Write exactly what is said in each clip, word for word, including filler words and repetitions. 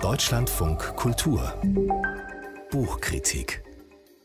Deutschlandfunk Kultur Buchkritik.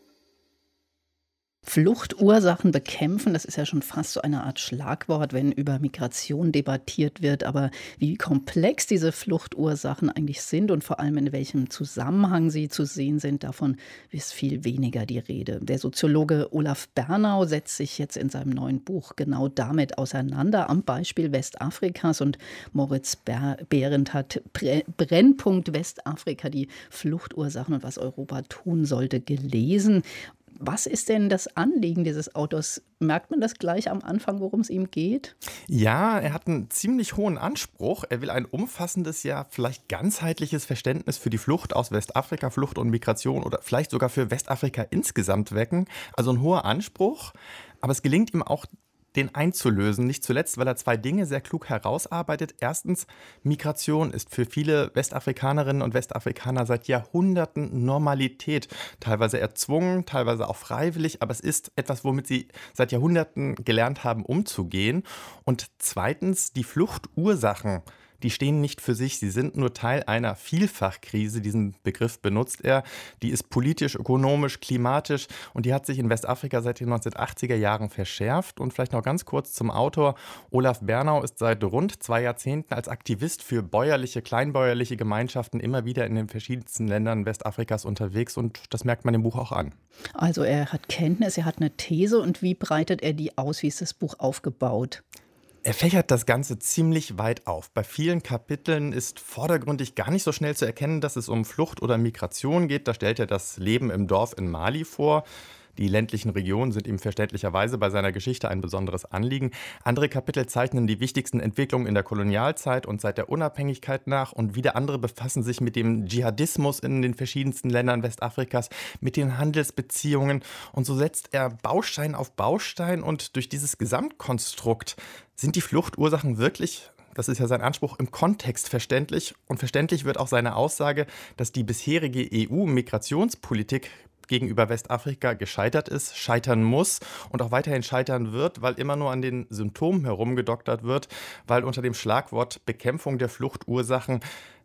Fluchtursachen bekämpfen, das ist ja schon fast so eine Art Schlagwort, wenn über Migration debattiert wird. Aber wie komplex diese Fluchtursachen eigentlich sind und vor allem in welchem Zusammenhang sie zu sehen sind, davon ist viel weniger die Rede. Der Soziologe Olaf Bernau setzt sich jetzt in seinem neuen Buch genau damit auseinander, am Beispiel Westafrikas. Und Moritz Behrendt hat Brennpunkt Westafrika, die Fluchtursachen und was Europa tun sollte, gelesen. Was ist denn das Anliegen dieses Autors? Merkt man das gleich am Anfang, worum es ihm geht? Ja, er hat einen ziemlich hohen Anspruch. Er will ein umfassendes, ja vielleicht ganzheitliches Verständnis für die Flucht aus Westafrika, Flucht und Migration oder vielleicht sogar für Westafrika insgesamt wecken. Also ein hoher Anspruch, aber es gelingt ihm auch, den einzulösen. Nicht zuletzt, weil er zwei Dinge sehr klug herausarbeitet. Erstens, Migration ist für viele Westafrikanerinnen und Westafrikaner seit Jahrhunderten Normalität. Teilweise erzwungen, teilweise auch freiwillig, aber es ist etwas, womit sie seit Jahrhunderten gelernt haben, umzugehen. Und zweitens, die Fluchtursachen, die stehen nicht für sich, sie sind nur Teil einer Vielfachkrise, diesen Begriff benutzt er. Die ist politisch, ökonomisch, klimatisch und die hat sich in Westafrika seit den neunzehnhundertachtziger Jahren verschärft. Und vielleicht noch ganz kurz zum Autor. Olaf Bernau ist seit rund zwei Jahrzehnten als Aktivist für bäuerliche, kleinbäuerliche Gemeinschaften immer wieder in den verschiedensten Ländern Westafrikas unterwegs und das merkt man im Buch auch an. Also er hat Kenntnis, er hat eine These und wie breitet er die aus? Wie ist das Buch aufgebaut? Er fächert das Ganze ziemlich weit auf. Bei vielen Kapiteln ist vordergründig gar nicht so schnell zu erkennen, dass es um Flucht oder Migration geht. Da stellt er das Leben im Dorf in Mali vor. Die ländlichen Regionen sind ihm verständlicherweise bei seiner Geschichte ein besonderes Anliegen. Andere Kapitel zeichnen die wichtigsten Entwicklungen in der Kolonialzeit und seit der Unabhängigkeit nach. Und wieder andere befassen sich mit dem Dschihadismus in den verschiedensten Ländern Westafrikas, mit den Handelsbeziehungen. Und so setzt er Baustein auf Baustein. Und durch dieses Gesamtkonstrukt sind die Fluchtursachen wirklich, das ist ja sein Anspruch, im Kontext verständlich. Und verständlich wird auch seine Aussage, dass die bisherige E U-Migrationspolitik gegenüber Westafrika gescheitert ist, scheitern muss und auch weiterhin scheitern wird, weil immer nur an den Symptomen herumgedoktert wird, weil unter dem Schlagwort Bekämpfung der Fluchtursachen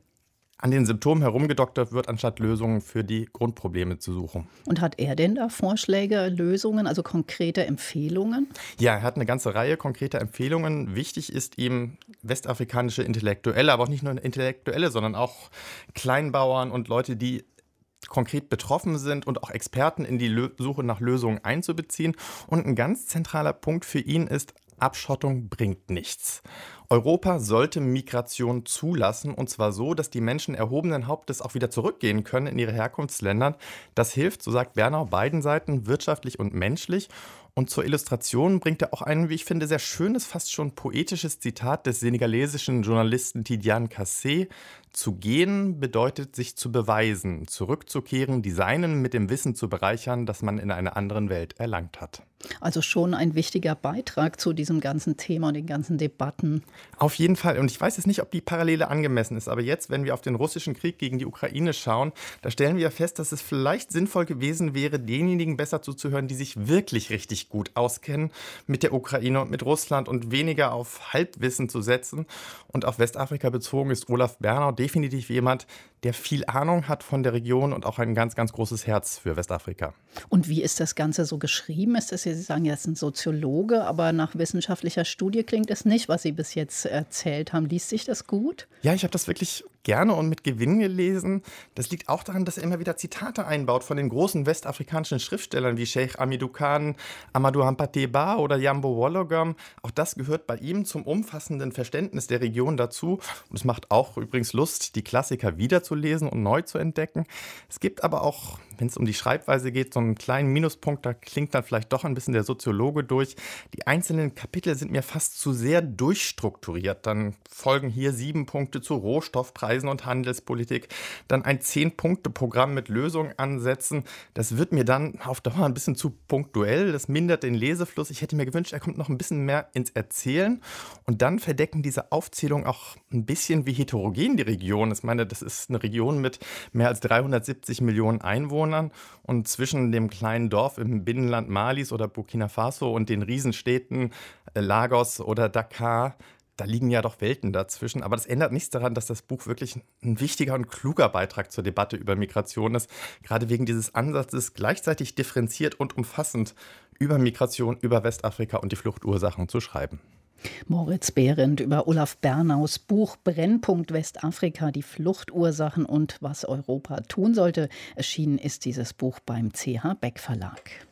an den Symptomen herumgedoktert wird, anstatt Lösungen für die Grundprobleme zu suchen. Und hat er denn da Vorschläge, Lösungen, also konkrete Empfehlungen? Ja, er hat eine ganze Reihe konkreter Empfehlungen. Wichtig ist ihm westafrikanische Intellektuelle, aber auch nicht nur Intellektuelle, sondern auch Kleinbauern und Leute, die konkret betroffen sind und auch Experten in die Lö- Suche nach Lösungen einzubeziehen. Und ein ganz zentraler Punkt für ihn ist, Abschottung bringt nichts. Europa sollte Migration zulassen und zwar so, dass die Menschen erhobenen Hauptes auch wieder zurückgehen können in ihre Herkunftsländer. Das hilft, so sagt Bernau, beiden Seiten, wirtschaftlich und menschlich. Und zur Illustration bringt er auch ein, wie ich finde, sehr schönes, fast schon poetisches Zitat des senegalesischen Journalisten Tidiane Kassé. Zu gehen bedeutet, sich zu beweisen, zurückzukehren, die Seinen mit dem Wissen zu bereichern, das man in einer anderen Welt erlangt hat. Also schon ein wichtiger Beitrag zu diesem ganzen Thema und den ganzen Debatten. Auf jeden Fall. Und ich weiß jetzt nicht, ob die Parallele angemessen ist. Aber jetzt, wenn wir auf den russischen Krieg gegen die Ukraine schauen, da stellen wir fest, dass es vielleicht sinnvoll gewesen wäre, denjenigen besser zuzuhören, die sich wirklich richtig gut auskennen mit der Ukraine und mit Russland und weniger auf Halbwissen zu setzen. Und auf Westafrika bezogen ist Olaf Bernau definitiv jemand, der viel Ahnung hat von der Region und auch ein ganz, ganz großes Herz für Westafrika. Und wie ist das Ganze so geschrieben? Ist das, Sie sagen, er ist ein Soziologe, aber nach wissenschaftlicher Studie klingt es nicht, was Sie bis jetzt erzählt haben. Liest sich das gut? Ja, ich habe das wirklich gerne und mit Gewinn gelesen. Das liegt auch daran, dass er immer wieder Zitate einbaut von den großen westafrikanischen Schriftstellern wie Cheikh Hamidou Khan, Amadou Hampâté Bâ oder Jambo Wollogam. Auch das gehört bei ihm zum umfassenden Verständnis der Region dazu. Und es macht auch übrigens Lust, die Klassiker wiederzulesen und neu zu entdecken. Es gibt aber auch, wenn es um die Schreibweise geht, so einen kleinen Minuspunkt, da klingt dann vielleicht doch ein bisschen der Soziologe durch. Die einzelnen Kapitel sind mir fast zu sehr durchstrukturiert. Dann folgen hier sieben Punkte zu Rohstoffpreisen und Handelspolitik, dann ein Zehn-Punkte-Programm mit Lösungen ansetzen. Das wird mir dann auf Dauer ein bisschen zu punktuell, das mindert den Lesefluss. Ich hätte mir gewünscht, er kommt noch ein bisschen mehr ins Erzählen und dann verdecken diese Aufzählungen auch ein bisschen, wie heterogen die Region ist. Ich meine, das ist eine Region mit mehr als dreihundertsiebzig Millionen Einwohnern und zwischen dem kleinen Dorf im Binnenland Malis oder Burkina Faso und den Riesenstädten Lagos oder Dakar Da liegen ja doch Welten dazwischen. Aber das ändert nichts daran, dass das Buch wirklich ein wichtiger und kluger Beitrag zur Debatte über Migration ist. Gerade wegen dieses Ansatzes, gleichzeitig differenziert und umfassend über Migration, über Westafrika und die Fluchtursachen zu schreiben. Moritz Behrendt über Olaf Bernaus Buch Brennpunkt Westafrika, die Fluchtursachen und was Europa tun sollte. Erschienen ist dieses Buch beim C H Beck Verlag.